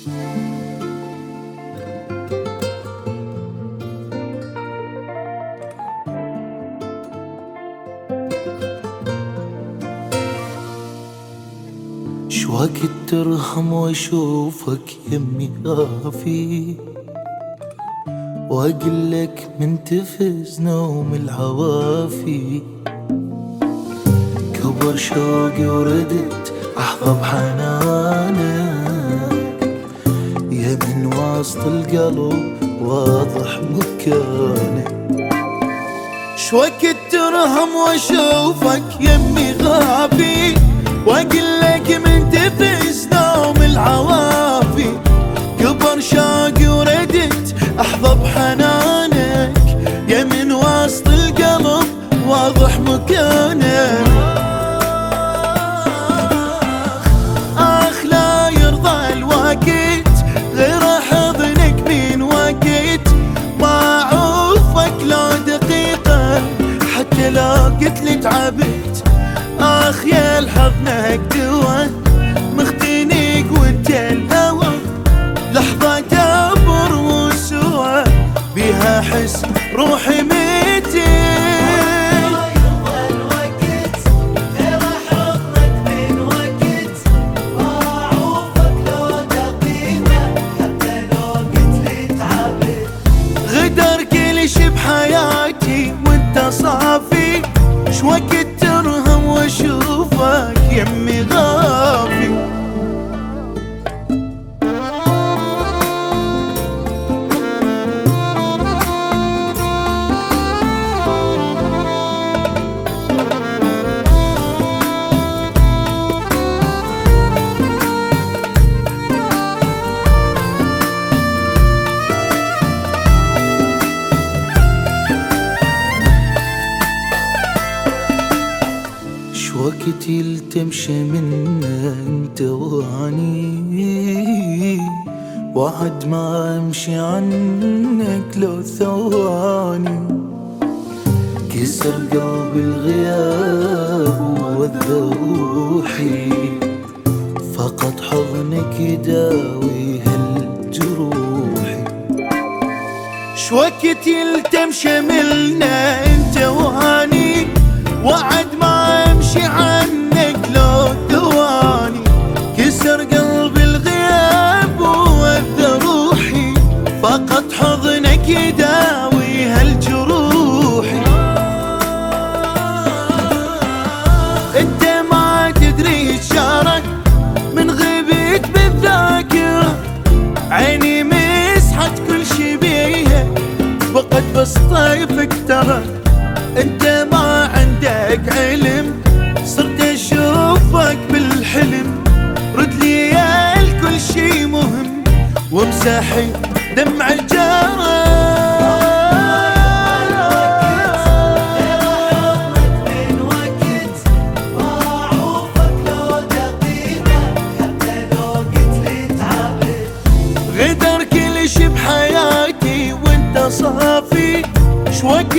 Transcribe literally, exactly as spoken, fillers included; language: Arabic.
شوقت ترهم واشوفك يمي غافي، واقلك من تفز نوم العوافي. كبر شوقي وردت احظى بحنانك، يا من وسط القلب واضح مكانك. شوقت ترهم واشوفك يمي غافي، واقلك من تفز نوم العوافي. كبر شوقي وردت احظى بحنانك، يا من وسط القلب واضح مكانك. اخ لا يرضى الوقت غير حضنك من وقت، ما اعوفك لو دقيقة حتى لو قتلي تعبت. اخ يا الحضنك دوا مختنيك وانت الهوى، لحظة دبر وسوى بيها حس روحي ميتي. غدر كل شي بحياتي وانت صافي، شوقت ترهم واشوفك يمي غافي. وقتي التمشي منا انت واني، وعد ما امشي عنك لو ثواني. كسر قلبي الغياب والذروحي، فقط حضنك يداوي هالجروحي. شوقتي التمشي منا انت واني، وعد ما امشي عنك لو ثواني. كسر قلبي الغياب والذروحي، فقط حضنك يداوي هالجروحي. انت ما تدري شارك من غبت بالذاكرة، عيني مسحت كل شي بيها وقد بسطيفك ترى. انت ما عندك علم صرت اشوفك بالحلم، رد لي يا الكل شي مهم وامسحي دمع الجرى. غدر كل شي بحياتي وانت صافي، شوق